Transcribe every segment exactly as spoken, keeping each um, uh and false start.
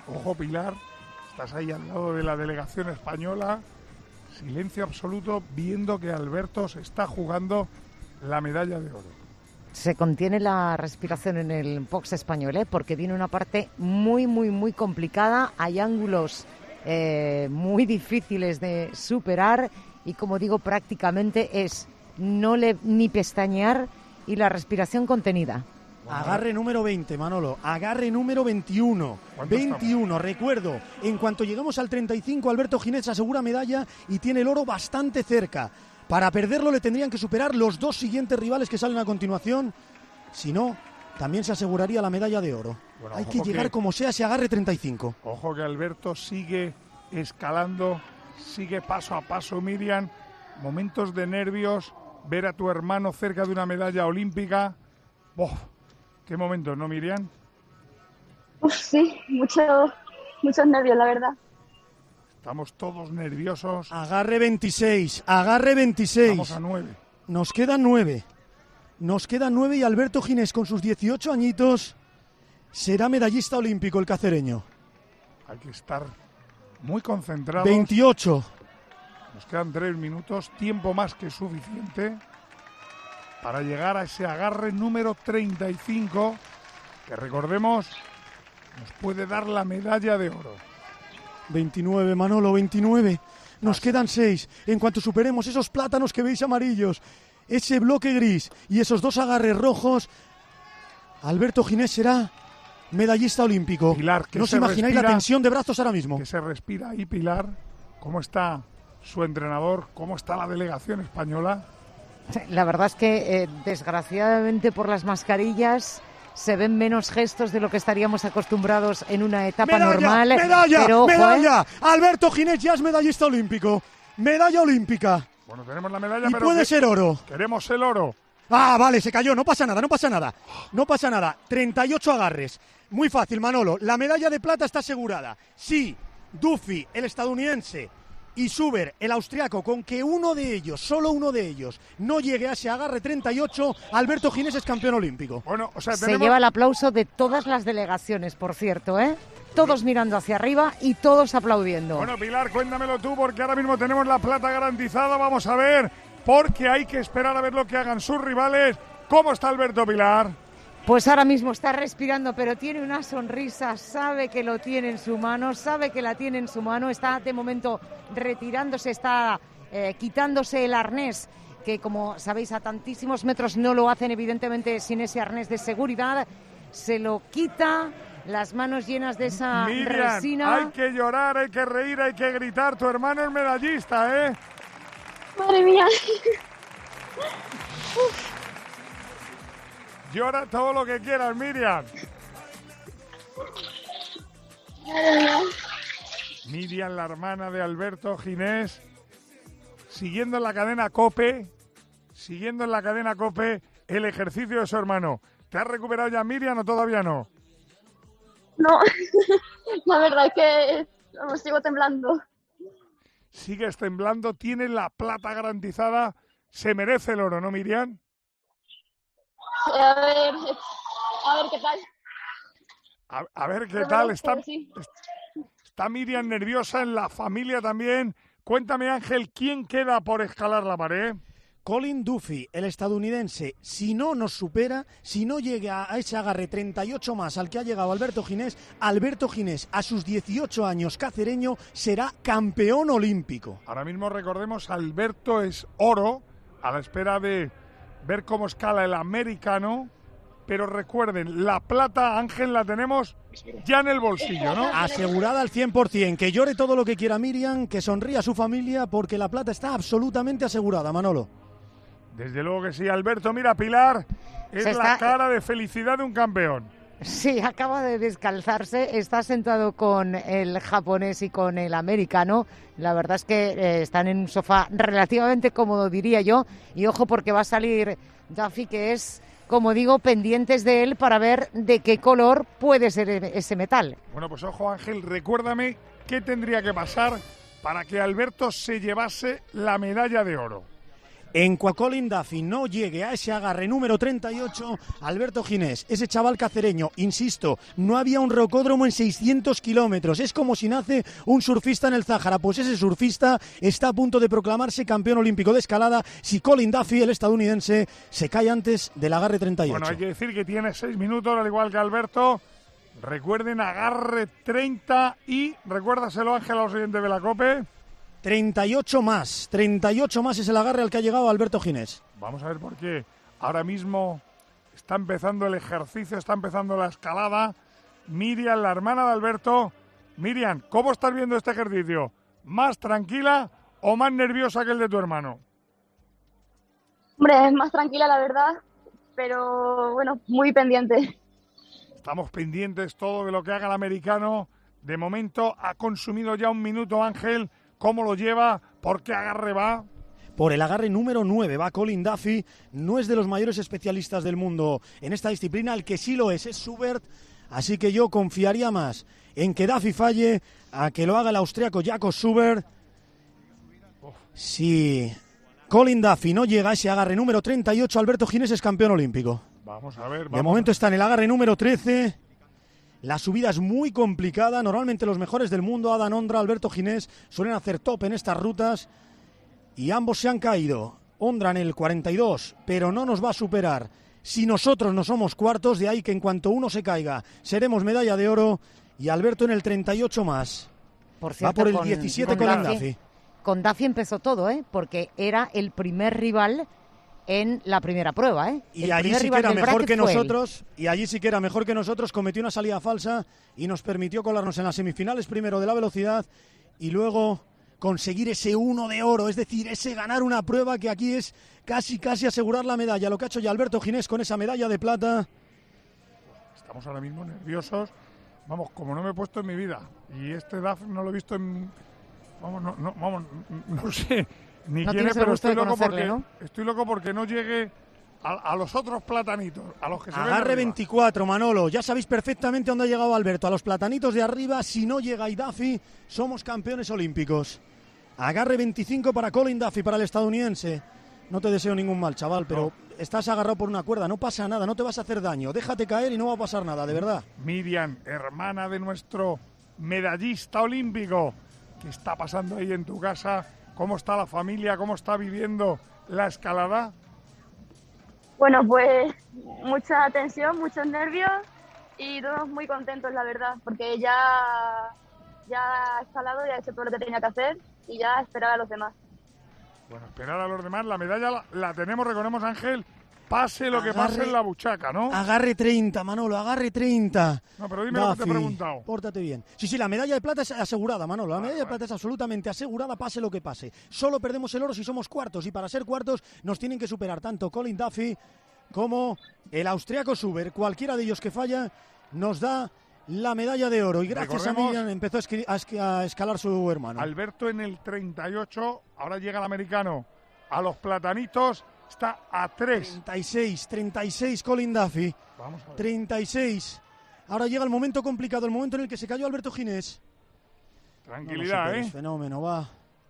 Ojo, Pilar, estás ahí al lado de la delegación española. Silencio absoluto viendo que Alberto se está jugando la medalla de oro. Se contiene la respiración en el box español, ¿eh? Porque viene una parte muy, muy, muy complicada. Hay ángulos eh, muy difíciles de superar y, como digo, prácticamente es no le, ni pestañear y la respiración contenida. Agarre número veinte, Manolo. Agarre número veintiuno. veintiuno, recuerdo. En cuanto llegamos al treinta y cinco, Alberto Ginés asegura medalla y tiene el oro bastante cerca. Para perderlo le tendrían que superar los dos siguientes rivales que salen a continuación. Si no, también se aseguraría la medalla de oro. Bueno, hay que llegar que, como sea ese agarre treinta y cinco. Ojo que Alberto sigue escalando, sigue paso a paso, Miriam. Momentos de nervios, ver a tu hermano cerca de una medalla olímpica. ¡Oh! ¿Qué momentos, no, Miriam? Uf, sí, mucho, muchos nervios, la verdad. Estamos todos nerviosos. Agarre veintiséis, agarre veintiséis. Vamos a nueve. Nos quedan nueve. Nos quedan nueve y Alberto Ginés, con sus dieciocho añitos, será medallista olímpico el cacereño. Hay que estar muy concentrados. veintiocho. Nos quedan tres minutos, tiempo más que suficiente para llegar a ese agarre número treinta y cinco, que recordemos, nos puede dar la medalla de oro. veintinueve, Manolo, veintinueve. Nos quedan seis. En cuanto superemos esos plátanos que veis amarillos, ese bloque gris y esos dos agarres rojos, Alberto Ginés será medallista olímpico. Pilar, que no os se imagináis respira, la tensión de brazos ahora mismo. Que se respira ahí, Pilar. ¿Cómo está su entrenador? ¿Cómo está la delegación española? La verdad es que, eh, desgraciadamente, por las mascarillas se ven menos gestos de lo que estaríamos acostumbrados en una etapa medalla, normal. ¡Medalla! Pero, ojo, ¡Medalla! ¿eh? Alberto Ginés ya es medallista olímpico. ¡Medalla olímpica! Bueno, tenemos la medalla, y pero puede que ser oro. Queremos el oro. Ah, vale, se cayó. No pasa nada, no pasa nada. No pasa nada. treinta y ocho agarres. Muy fácil, Manolo. La medalla de plata está asegurada. Sí, Duffy, el estadounidense, y Suber, el austriaco, con que uno de ellos, solo uno de ellos, no llegue a ese agarre treinta y ocho, Alberto Ginés es campeón olímpico. Bueno, o sea, tenemos... Se lleva el aplauso de todas las delegaciones, por cierto, ¿eh? Todos mirando hacia arriba y todos aplaudiendo. Bueno, Pilar, cuéntamelo tú, porque ahora mismo tenemos la plata garantizada. Vamos a ver, porque hay que esperar a ver lo que hagan sus rivales. ¿Cómo está Alberto, Pilar? Pues ahora mismo está respirando, pero tiene una sonrisa, sabe que lo tiene en su mano, sabe que la tiene en su mano, está de momento retirándose, está eh, quitándose el arnés, que como sabéis a tantísimos metros no lo hacen evidentemente sin ese arnés de seguridad, se lo quita, las manos llenas de esa Miriam, resina. Hay que llorar, hay que reír, hay que gritar, tu hermano es medallista, ¿eh? Madre mía. Llora todo lo que quieras, Miriam. Miriam, la hermana de Alberto Ginés, siguiendo en la cadena COPE, siguiendo en la cadena COPE el ejercicio de su hermano. ¿Te has recuperado ya, Miriam, o todavía no? No, la verdad es que no, sigo temblando. Sigues temblando, tienes la plata garantizada, se merece el oro, ¿no, Miriam? A ver, a ver qué tal. A, a ver qué tal. Está, está Miriam nerviosa, en la familia también. Cuéntame, Ángel, ¿quién queda por escalar la pared? Colin Duffy, el estadounidense, si no nos supera, si no llega a ese agarre treinta y ocho más al que ha llegado Alberto Ginés, Alberto Ginés, a sus dieciocho años, cacereño, será campeón olímpico. Ahora mismo recordemos, Alberto es oro, a la espera de ver cómo escala el americano, pero recuerden, la plata, Ángel, la tenemos ya en el bolsillo, ¿no? Asegurada al cien por ciento, que llore todo lo que quiera Miriam, que sonría a su familia, porque la plata está absolutamente asegurada, Manolo. Desde luego que sí, Alberto, mira, Pilar, es Se la está... cara de felicidad de un campeón. Sí, acaba de descalzarse, está sentado con el japonés y con el americano. La verdad es que eh, están en un sofá relativamente cómodo, diría yo. Y ojo, porque va a salir Duffy, que es, como digo, pendientes de él para ver de qué color puede ser ese metal. Bueno, pues ojo, Ángel, recuérdame qué tendría que pasar para que Alberto se llevase la medalla de oro. En cuanto Colin Duffy no llegue a ese agarre número treinta y ocho, Alberto Ginés, ese chaval cacereño, insisto, no había un rocódromo en seiscientos kilómetros. Es como si nace un surfista en el Záhara. Pues ese surfista está a punto de proclamarse campeón olímpico de escalada si Colin Duffy, el estadounidense, se cae antes del agarre treinta y ocho. Bueno, hay que decir que tiene seis minutos, al igual que Alberto. Recuerden, agarre treinta y, recuérdaselo, Ángel, a los oyentes de la COPE. treinta y ocho más, treinta y ocho más es el agarre al que ha llegado Alberto Ginés. Vamos a ver por qué. Ahora mismo está empezando el ejercicio, está empezando la escalada. Miriam, la hermana de Alberto. Miriam, ¿cómo estás viendo este ejercicio? ¿Más tranquila o más nerviosa que el de tu hermano? Hombre, es más tranquila la verdad, pero bueno, muy pendiente. Estamos pendientes todo de lo que haga el americano. De momento ha consumido ya un minuto, Ángel. ¿Cómo lo lleva? ¿Por qué agarre va? Por el agarre número nueve va Colin Duffy. No es de los mayores especialistas del mundo en esta disciplina. El que sí lo es es Schubert. Así que yo confiaría más en que Duffy falle a que lo haga el austriaco Jakob Schubert. Si Colin Duffy no llega a ese agarre número treinta y ocho, Alberto Ginés es campeón olímpico. Vamos a ver. Vamos de momento está en el agarre número trece. La subida es muy complicada. Normalmente los mejores del mundo, Adam Ondra, Alberto Ginés, suelen hacer top en estas rutas. Y ambos se han caído. Ondra en el cuarenta y dos, pero no nos va a superar. Si nosotros no somos cuartos, de ahí que en cuanto uno se caiga, seremos medalla de oro. Y Alberto en el treinta y ocho más. Por cierto, va por el con, diecisiete con Colin Duffy. Duffy. Con Duffy empezó todo, ¿eh? Porque era el primer rival en la primera prueba, ¿eh? Y el allí primer sí que rival era del mejor bracket que fue él. nosotros, y allí sí que era mejor que nosotros, cometió una salida falsa y nos permitió colarnos en las semifinales, primero de la velocidad y luego conseguir ese uno de oro, es decir, ese ganar una prueba que aquí es casi casi asegurar la medalla, lo que ha hecho ya Alberto Ginés con esa medalla de plata. Estamos ahora mismo nerviosos, vamos, como no me he puesto en mi vida, y este D A F no lo he visto en, vamos, no, no, vamos, no sé ni no quién es, el pero gusto estoy de loco conocerle, porque ¿no? estoy loco porque no llegue a, a los otros platanitos, a los que se ven Agarre arriba. veinticuatro, Manolo, ya sabéis perfectamente dónde ha llegado Alberto, a los platanitos de arriba. Si no llega y Duffy, somos campeones olímpicos. Agarre veinticinco para Colin Duffy, para el estadounidense. No te deseo ningún mal, chaval, pero no. Estás agarrado por una cuerda, no pasa nada, no te vas a hacer daño. Déjate caer y no va a pasar nada, de verdad. Miriam, hermana de nuestro medallista olímpico, ¿qué está pasando ahí en tu casa? ¿Cómo está la familia? ¿Cómo está viviendo la escalada? Bueno, pues mucha tensión, muchos nervios y todos muy contentos, la verdad, porque ya, ya ha escalado, ya ha hecho todo lo que tenía que hacer y ya esperaba a los demás. Bueno, esperar a los demás, la medalla la, la tenemos, recordemos, Ángel, pase lo Agarre, que pase en la buchaca, ¿no? Agarre treinta, Manolo, agarre treinta. No, pero dime Duffy, lo que te he preguntado. Pórtate bien. Sí, sí, la medalla de plata es asegurada, Manolo. La Vale, medalla de vale. plata es absolutamente asegurada, pase lo que pase. Solo perdemos el oro si somos cuartos, y para ser cuartos nos tienen que superar tanto Colin Duffy como el austriaco Schubert. Cualquiera de ellos que falla nos da la medalla de oro. Y gracias Recordemos, a Miriam empezó a, esqui- a esqui- a escalar su hermano. Alberto en el treinta y ocho, ahora llega el americano a los platanitos, está a tres. treinta y seis, treinta y seis Colin Duffy. Vamos a ver. treinta y seis. Ahora llega el momento complicado, el momento en el que se cayó Alberto Ginés. Tranquilidad, No lo superes, ¿eh? Fenómeno, va.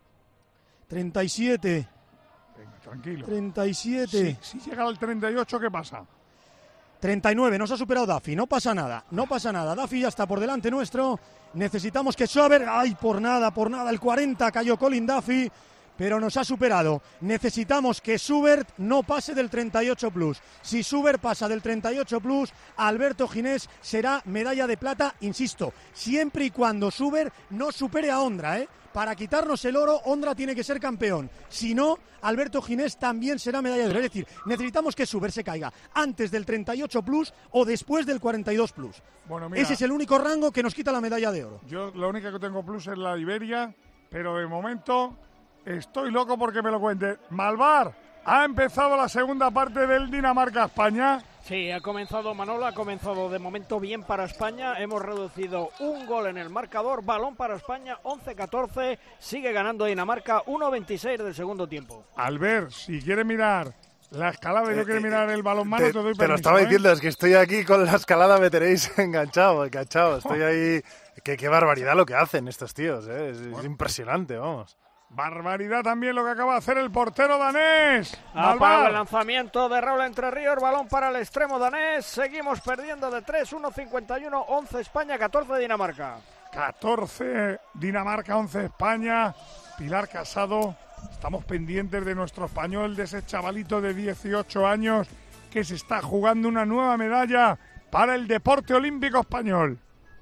treinta y siete. Venga, tranquilo. treinta y siete. Si, si llega al treinta y ocho, ¿qué pasa? treinta y nueve, nos ha superado Duffy, no pasa nada, no pasa nada. Duffy ya está por delante nuestro. Necesitamos que Schubert, ay, por nada, por nada, el cuarenta cayó Colin Duffy, pero nos ha superado. Necesitamos que Schubert no pase del treinta y ocho plus. Si Schubert pasa del treinta y ocho plus, Alberto Ginés será medalla de plata, insisto, siempre y cuando Schubert no supere a Ondra, ¿eh? Para quitarnos el oro, Ondra tiene que ser campeón. Si no, Alberto Ginés también será medalla de oro. Es decir, necesitamos que Schubert se caiga antes del treinta y ocho plus o después del cuarenta y dos plus. Bueno, mira, Ese es el único rango que nos quita la medalla de oro. yo lo único que tengo plus es la Iberia, pero de momento estoy loco porque me lo cuente. Malvar, ha empezado la segunda parte del Dinamarca-España. Sí, ha comenzado Manolo, ha comenzado de momento bien para España. Hemos reducido un gol en el marcador, balón para España, once catorce, sigue ganando Dinamarca, uno veintiséis del segundo tiempo. Albert, si quiere mirar la escalada y no quiere mirar el balonmano, te, te doy permiso. te lo estaba ¿eh? diciendo, es que estoy aquí con la escalada, me tenéis enganchado, enganchado. Estoy ahí. Qué, qué barbaridad lo que hacen estos tíos, ¿eh? es, es impresionante, vamos. Barbaridad también lo que acaba de hacer el portero danés. Apaga el lanzamiento de Raúl Entre Ríos, balón para el extremo danés. Seguimos perdiendo de tres, uno cincuenta y uno, once España, catorce Dinamarca. catorce Dinamarca, once España. Pilar Casado, estamos pendientes de nuestro español, de ese chavalito de dieciocho años que se está jugando una nueva medalla para el deporte olímpico español.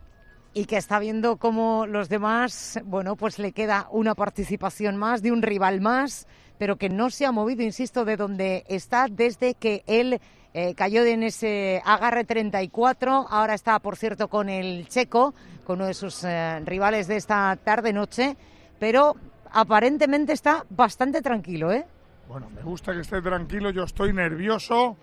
Y que está viendo cómo los demás, bueno, pues le queda una participación más, de un rival más, pero que no se ha movido, insisto, de donde está desde que él eh, cayó en ese agarre treinta y cuatro. Ahora está, por cierto, con el checo, con uno de sus eh, rivales de esta tarde-noche, pero aparentemente está bastante tranquilo, ¿eh? Bueno, me gusta que esté tranquilo, yo estoy nervioso.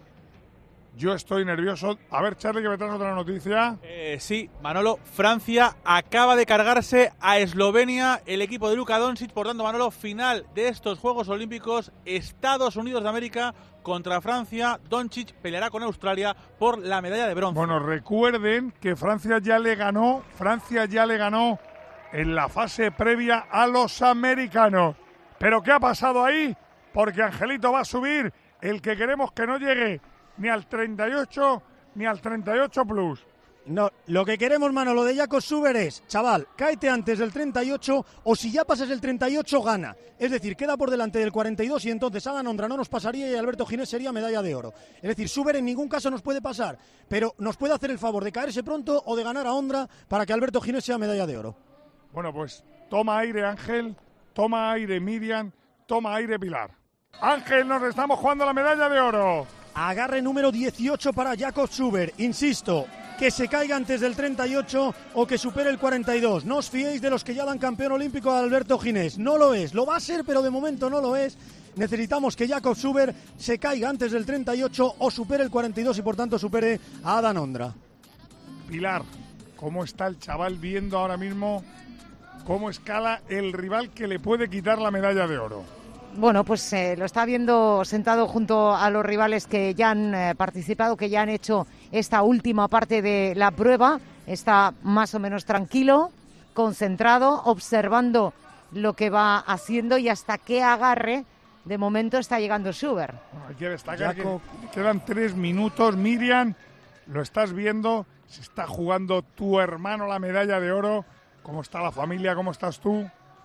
Yo estoy nervioso. A ver, Charly, que me traes otra noticia. Eh, sí, Manolo, Francia acaba de cargarse a Eslovenia, el equipo de Luka Doncic. Por tanto, Manolo, final de estos Juegos Olímpicos, Estados Unidos de América contra Francia. Doncic peleará con Australia por la medalla de bronce. Bueno, recuerden que Francia ya le ganó, Francia ya le ganó en la fase previa a los americanos. ¿Pero qué ha pasado ahí? Porque Angelito va a subir el que queremos que no llegue ni al treinta y ocho ni al treinta y ocho plus. No, lo que queremos, Manolo, de Jakob Suber es, chaval, cáete antes del treinta y ocho o si ya pasas el treinta y ocho, gana. Es decir, queda por delante del cuarenta y dos y entonces Adam Ondra no nos pasaría y Alberto Ginés sería medalla de oro. Es decir, Suber en ningún caso nos puede pasar, pero nos puede hacer el favor de caerse pronto o de ganar a Ondra para que Alberto Ginés sea medalla de oro. Bueno, pues toma aire, Ángel, toma aire, Miriam, toma aire, Pilar. Ángel, nos estamos jugando la medalla de oro. Agarre número dieciocho para Jakob Suber. Insisto, que se caiga antes del treinta y ocho o que supere el cuarenta y dos. No os fiéis de los que ya dan campeón olímpico a Alberto Ginés. No lo es. Lo va a ser, pero de momento no lo es. Necesitamos que Jakob Suber se caiga antes del treinta y ocho o supere el cuarenta y dos y por tanto supere a Adam Ondra. Pilar, ¿cómo está el chaval viendo ahora mismo cómo escala el rival que le puede quitar la medalla de oro? Bueno, pues eh, lo está viendo sentado junto a los rivales que ya han eh, participado, que ya han hecho esta última parte de la prueba. Está más o menos tranquilo, concentrado, observando lo que va haciendo y hasta qué agarre de momento está llegando Suber. Bueno, hay que destacar Jacob, que quedan tres minutos. Miriam, lo estás viendo, se está jugando tu hermano la medalla de oro. ¿Cómo está la familia? ¿Cómo estás tú?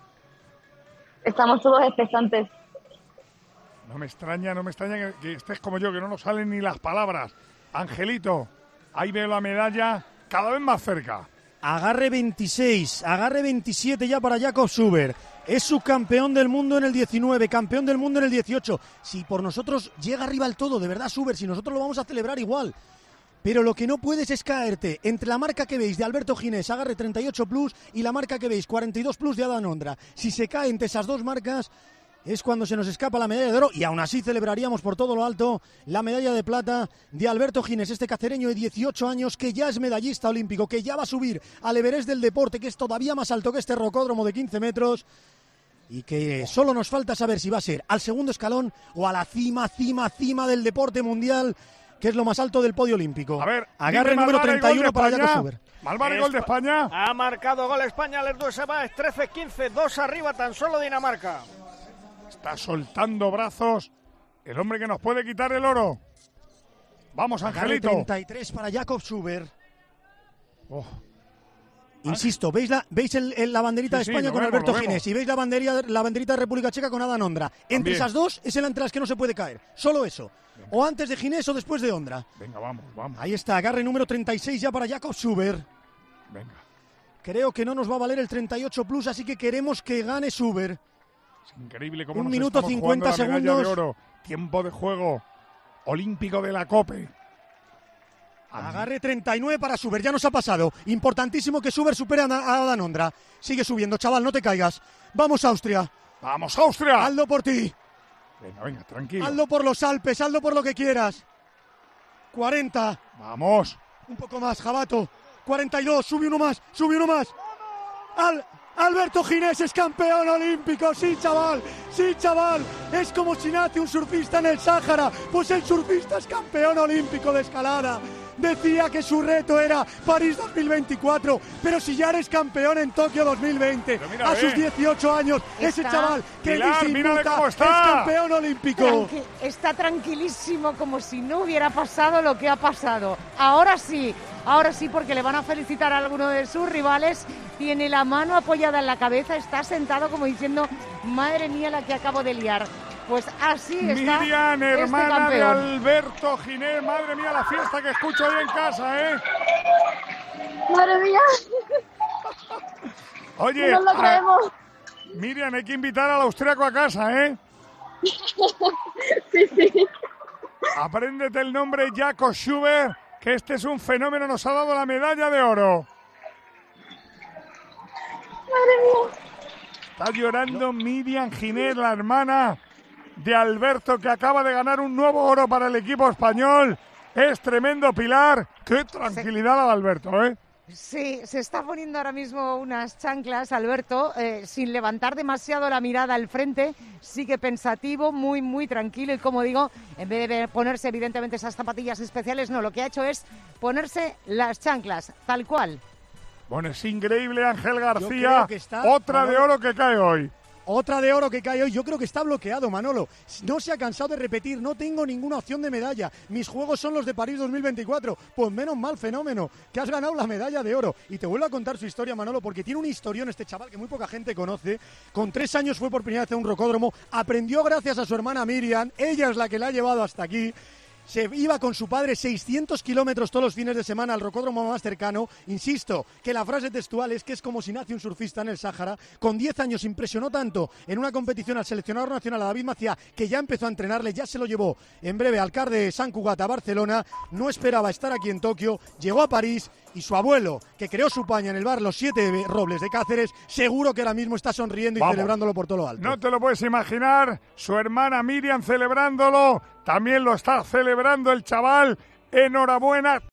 Estamos todos expectantes. No me extraña, no me extraña que, que estés como yo, que no nos salen ni las palabras. Angelito, ahí veo la medalla cada vez más cerca. Agarre veintiséis, agarre veintisiete ya para Jakob Suber. Es subcampeón del mundo en el diecinueve, campeón del mundo en el dieciocho. Si por nosotros llega arriba el todo, de verdad, Suber, si nosotros lo vamos a celebrar igual. Pero lo que no puedes es caerte entre la marca que veis de Alberto Ginés, agarre treinta y ocho plus, y la marca que veis, cuarenta y dos plus de Adam Ondra. Si se cae entre esas dos marcas, es cuando se nos escapa la medalla de oro, y aún así celebraríamos por todo lo alto la medalla de plata de Alberto Ginés, este cacereño de dieciocho años, que ya es medallista olímpico, que ya va a subir al Everest del deporte, que es todavía más alto que este rocódromo de quince metros, y que solo nos falta saber si va a ser al segundo escalón o a la cima, cima, cima del deporte mundial, que es lo más alto del podio olímpico. A ver, agarre número treinta y uno para Jakob Suber. Malvar y gol de España. Ha marcado gol España, les dos se va, es trece quince, dos arriba tan solo Dinamarca. Está soltando brazos el hombre que nos puede quitar el oro. Vamos, Angelito. Agarre treinta y tres para Jakob Suber. Oh. Insisto, ¿veis la, veis el, el, la banderita sí, de España sí, con vemos, Alberto Ginés y veis la, banderita, la banderita de República Checa con Adam Ondra? Entre También. Esas dos es el entre las que no se puede caer. Solo eso. Venga. O antes de Ginés o después de Ondra. Venga, vamos, vamos. Ahí está, agarre número treinta y seis ya para Jakob Suber. Venga. Creo que no nos va a valer el treinta y ocho plus, así que queremos que gane Suber. Es increíble cómo Un nos minuto estamos cincuenta jugando la medalla segundos. de oro. Tiempo de juego olímpico de la COPE. Agarre treinta y nueve para Suber, ya nos ha pasado. Importantísimo que Suber supere a Adam Ondra. Sigue subiendo, chaval, no te caigas. Vamos, Austria. ¡Vamos, Austria! Hazlo por ti. Venga, venga, tranquilo. Hazlo por los Alpes, hazlo por lo que quieras. cuarenta. Vamos. Un poco más, Jabato. cuarenta y dos, sube uno más, sube uno más. Al... Alberto Ginés es campeón olímpico, sí chaval, sí chaval, es como si nace un surfista en el Sáhara, pues el surfista es campeón olímpico de escalada, decía que su reto era París dos mil veinticuatro, pero si ya eres campeón en Tokio dos mil veinte, mira, a ve. sus dieciocho años, Está. ese chaval que Pilar, ni se mírale inmuta, cómo está. es campeón olímpico. Tranqui- está tranquilísimo como si no hubiera pasado lo que ha pasado. Ahora sí, ahora sí, porque le van a felicitar a alguno de sus rivales. Tiene la mano apoyada en la cabeza, está sentado como diciendo, madre mía la que acabo de liar. Pues así está Miriam, este hermana de campeón. Alberto Giner. Madre mía, la fiesta que escucho ahí en casa, ¿eh? Madre mía, Oye, no nos lo a- creemos. Miriam, hay que invitar al austriaco a casa, ¿eh? Sí, sí. Apréndete el nombre Jakob Schubert, que este es un fenómeno, nos ha dado la medalla de oro. Madre mía. Está llorando Miriam Giner, la hermana de Alberto, que acaba de ganar un nuevo oro para el equipo español. Es tremendo, Pilar. Qué tranquilidad la de Alberto, ¿eh? Sí, se está poniendo ahora mismo unas chanclas, Alberto, eh, sin levantar demasiado la mirada al frente, sigue pensativo, muy, muy tranquilo y, como digo, en vez de ponerse evidentemente esas zapatillas especiales, no, lo que ha hecho es ponerse las chanclas, tal cual. Bueno, es increíble, Ángel Yo García. creo que está, Otra de Manolo. oro que cae hoy. Otra de oro que cae hoy, yo creo que está bloqueado, Manolo. No se ha cansado de repetir, no tengo ninguna opción de medalla. Mis juegos son los de París dos mil veinticuatro. Pues menos mal, fenómeno, que has ganado la medalla de oro. Y te vuelvo a contar su historia, Manolo, porque tiene un historión este chaval que muy poca gente conoce. Con tres años fue por primera vez a un rocódromo, aprendió gracias a su hermana Miriam, ella es la que la ha llevado hasta aquí. Se iba con su padre seiscientos kilómetros todos los fines de semana al rocódromo más cercano. Insisto, que la frase textual es que es como si nace un surfista en el Sáhara. Con diez años impresionó tanto en una competición al seleccionador nacional, a David Maciá, que ya empezó a entrenarle, ya se lo llevó en breve al C A R de San Cugat a Barcelona. No esperaba estar aquí en Tokio, llegó a París y su abuelo, que creó su paña en el bar Los Siete Robles de Cáceres, seguro que ahora mismo está sonriendo y Vamos. celebrándolo por todo lo alto. No te lo puedes imaginar, su hermana Miriam celebrándolo, también lo está celebrando el chaval. Enhorabuena.